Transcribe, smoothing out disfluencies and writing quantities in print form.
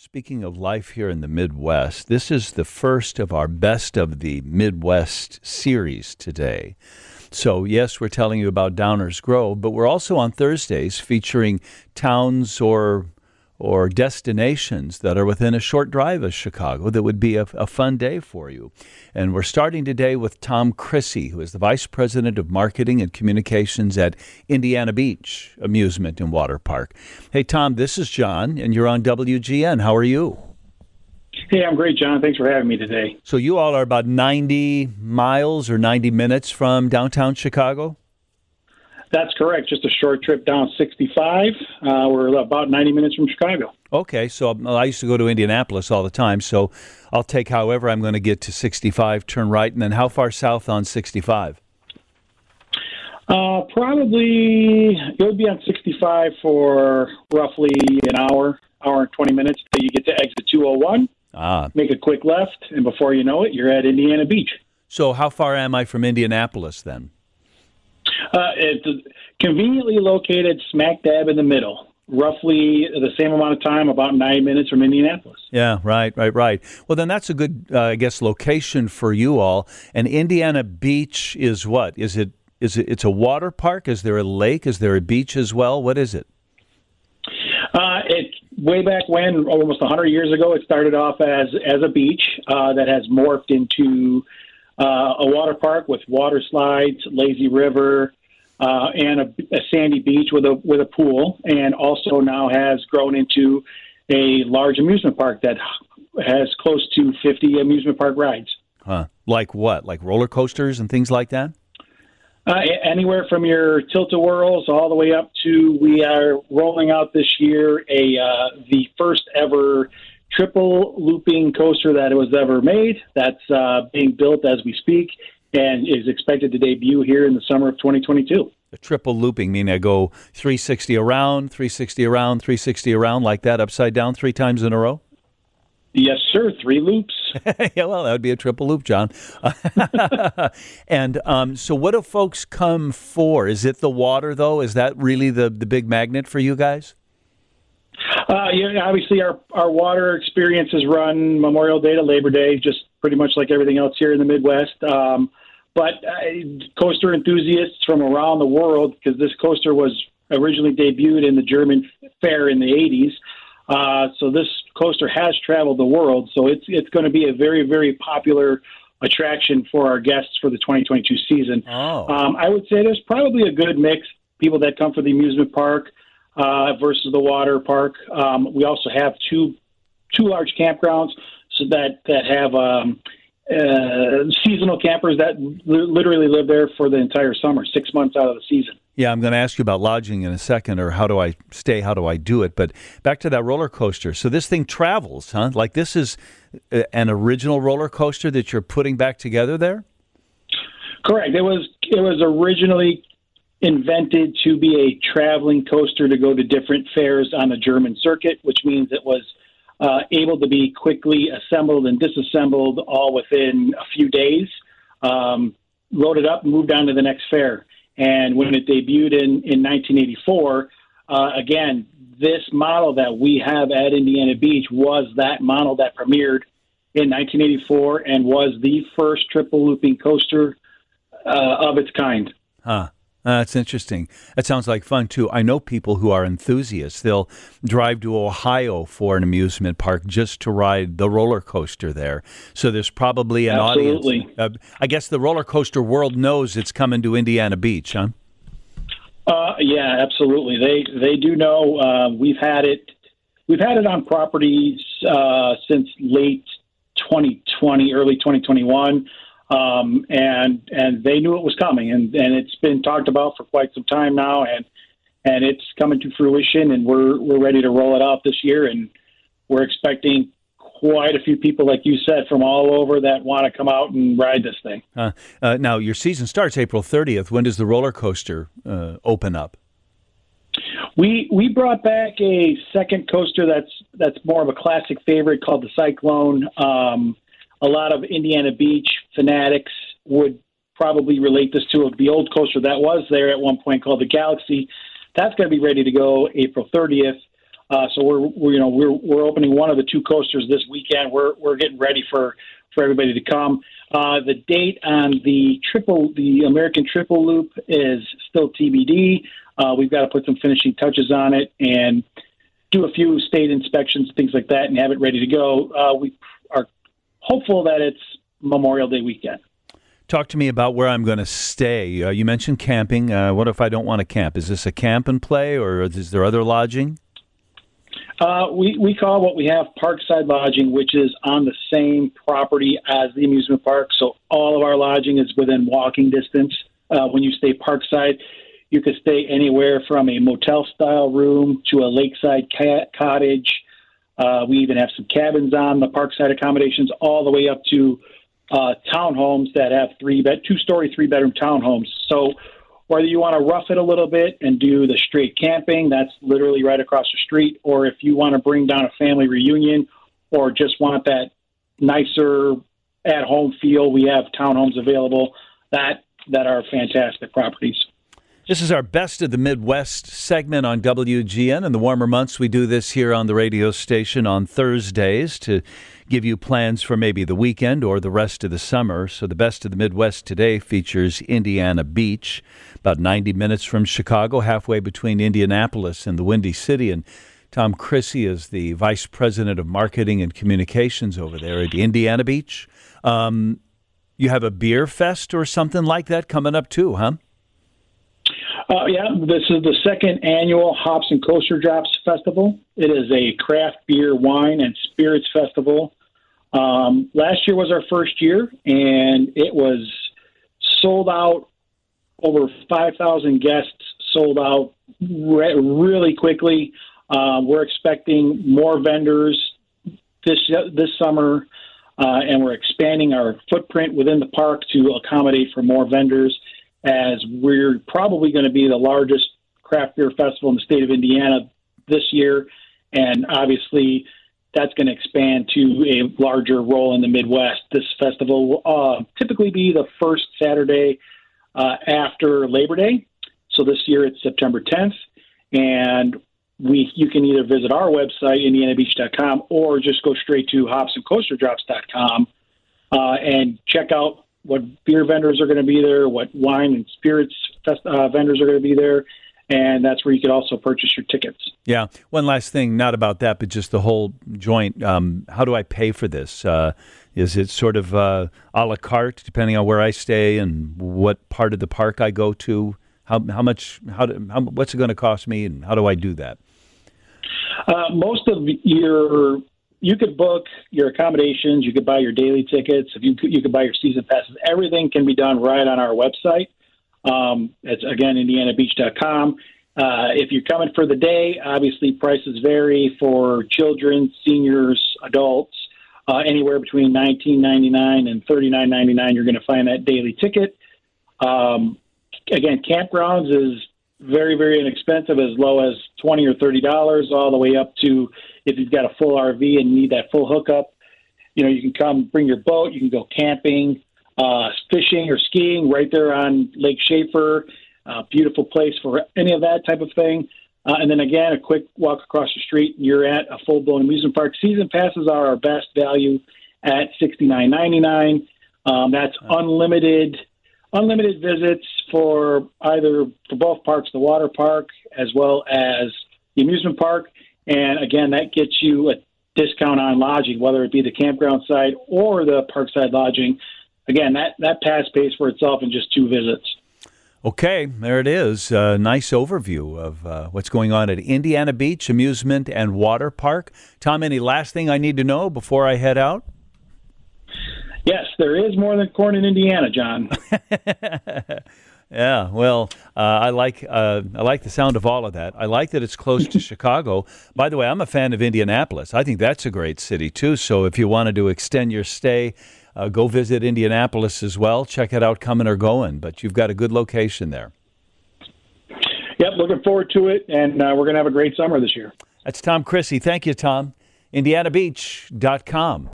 Speaking of life here in the Midwest, this is the first of our Best of the Midwest series today. So, yes, we're telling you about Downers Grove, but we're also on Thursdays featuring towns or destinations that are within a short drive of Chicago that would be a fun day for you. And we're starting today with Tom Crissy, who is the Vice President of Marketing and Communications at Indiana Beach Amusement and Water Park. Hey, Tom, this is John, and you're on WGN. How are you? Hey, I'm great, John. Thanks for having me today. So you all are about 90 miles or 90 minutes from downtown Chicago? That's correct. Just a short trip down 65. We're about 90 minutes from Chicago. Okay, so I used to go to Indianapolis all the time, so I'll take however I'm going to get to 65, turn right, and then how far south on 65? Probably you'll be on 65 for roughly an hour and 20 minutes till you get to exit 201. Make a quick left, and before you know it, you're at Indiana Beach. So how far am I from Indianapolis then? It's conveniently located smack dab in the middle, roughly the same amount of time, about 9 minutes from Indianapolis. Yeah, right. Well, then that's a good, location for you all. And Indiana Beach is what? It's a water park? Is there a lake? Is there a beach as well? What is it? It's way back when, almost 100 years ago, it started off as a beach that has morphed into a water park with water slides, lazy river, and a sandy beach with a pool, and also now has grown into a large amusement park that has close to 50 amusement park rides. Huh. Like what? Like roller coasters and things like that? Anywhere from your tilt-a-whirls all the way up to, we are rolling out this year the first ever triple looping coaster that was ever made. That's being built as we speak and is expected to debut here in the summer of 2022. A triple looping, meaning I go 360 around, 360 around, 360 around like that, upside down 3 times in a row? Yes, sir. 3 loops. Yeah, well, that would be a triple loop, John. And so what do folks come for? Is it the water, though? Is that really the big magnet for you guys? Obviously our water experiences run Memorial Day to Labor Day, just pretty much like everything else here in the Midwest. But coaster enthusiasts from around the world, because this coaster was originally debuted in the German fair in the 80s. So this coaster has traveled the world. So it's going to be a very, very popular attraction for our guests for the 2022 season. Oh. I would say there's probably a good mix, people that come for the amusement park versus the water park. We also have two large campgrounds so that have seasonal campers that literally live there for the entire summer, 6 months out of the season. Yeah, I'm going to ask you about lodging in a second, or how do I stay, how do I do it? But back to that roller coaster. So this thing travels, huh? Like this is an original roller coaster that you're putting back together there? Correct. It was originally invented to be a traveling coaster to go to different fairs on the German circuit, which means it was able to be quickly assembled and disassembled all within a few days, loaded up and moved on to the next fair. And when it debuted in 1984, again, this model that we have at Indiana Beach was that model that premiered in 1984 and was the first triple looping coaster of its kind. Huh. That's interesting. That sounds like fun, too. I know people who are enthusiasts. They'll drive to Ohio for an amusement park just to ride the roller coaster there. So there's probably an Absolutely. audience. I guess the roller coaster world knows it's coming to Indiana Beach, huh? Yeah, absolutely. They do know. We've had it on properties since late 2020, early 2021. And they knew it was coming, and it's been talked about for quite some time now, and it's coming to fruition, and we're ready to roll it out this year, and we're expecting quite a few people, like you said, from all over that want to come out and ride this thing. Now, your season starts April 30th. When does the roller coaster open up? We brought back a second coaster that's more of a classic favorite called the Cyclone. A lot of Indiana Beach fanatics would probably relate this to the old coaster that was there at one point called the Galaxy. That's going to be ready to go April 30th. So we're opening one of the two coasters this weekend. We're getting ready for everybody to come. The date on the American Triple Loop is still TBD. We've got to put some finishing touches on it and do a few state inspections, things like that, and have it ready to go. We are hopeful that it's Memorial Day weekend. Talk to me about where I'm going to stay. You mentioned camping. What if I don't want to camp? Is this a camp and play, or is there other lodging? We call what we have Parkside Lodging, which is on the same property as the amusement park. So all of our lodging is within walking distance. When you stay Parkside, you could stay anywhere from a motel-style room to a lakeside cottage. We even have some cabins on the Parkside accommodations, all the way up to townhomes that have two-story, three-bedroom townhomes. So whether you want to rough it a little bit and do the straight camping, that's literally right across the street, or if you want to bring down a family reunion or just want that nicer at-home feel, we have townhomes available that are fantastic properties. This is our Best of the Midwest segment on WGN. In the warmer months, we do this here on the radio station on Thursdays to give you plans for maybe the weekend or the rest of the summer. So the Best of the Midwest today features Indiana Beach, about 90 minutes from Chicago, halfway between Indianapolis and the Windy City. And Tom Crissy is the Vice President of Marketing and Communications over there at Indiana Beach. You have a beer fest or something like that coming up too, huh? Yeah, this is the second annual Hops and Coaster Drops Festival. It is a craft beer, wine, and spirits festival. Last year was our first year, and it was sold out. Over 5,000 guests sold out really quickly. We're expecting more vendors this summer, and we're expanding our footprint within the park to accommodate for more vendors, as we're probably going to be the largest craft beer festival in the state of Indiana this year. And obviously that's going to expand to a larger role in the Midwest. This festival will typically be the first Saturday after Labor Day. So this year it's September 10th. And you can either visit our website, indianabeach.com, or just go straight to hopsandcoasterdrops.com and check out what beer vendors are going to be there, what wine and spirits vendors are going to be there, and that's where you could also purchase your tickets. Yeah. One last thing, not about that, but just the whole joint. How do I pay for this? Is it sort of a la carte, depending on where I stay and what part of the park I go to? What's it going to cost me, and how do I do that? Most of you could book your accommodations. You could buy your daily tickets. You could buy your season passes. Everything can be done right on our website. It's, again, indianabeach.com. If you're coming for the day, obviously prices vary for children, seniors, adults. Anywhere between $19.99 and $39.99, you're going to find that daily ticket. Again, campgrounds is very, very inexpensive, as low as $20 or $30, all the way up to if you've got a full RV and need that full hookup. You can come bring your boat. You can go camping, fishing, or skiing right there on Lake Schaefer. Beautiful place for any of that type of thing. And then, again, a quick walk across the street, and you're at a full-blown amusement park. Season passes are our best value at $69.99. That's unlimited visits for both parks, the water park as well as the amusement park. And again, that gets you a discount on lodging, whether it be the campground side or the parkside lodging. Again, that pass pays for itself in just 2 visits. Okay, there it is. A nice overview of what's going on at Indiana Beach Amusement and Water Park. Tom, any last thing I need to know before I head out? Yes, there is more than corn in Indiana, John. Yeah, well, I like the sound of all of that. I like that it's close to Chicago. By the way, I'm a fan of Indianapolis. I think that's a great city, too. So if you wanted to extend your stay, go visit Indianapolis as well. Check it out coming or going. But you've got a good location there. Yep, looking forward to it. And we're going to have a great summer this year. That's Tom Crissy. Thank you, Tom. IndianaBeach.com.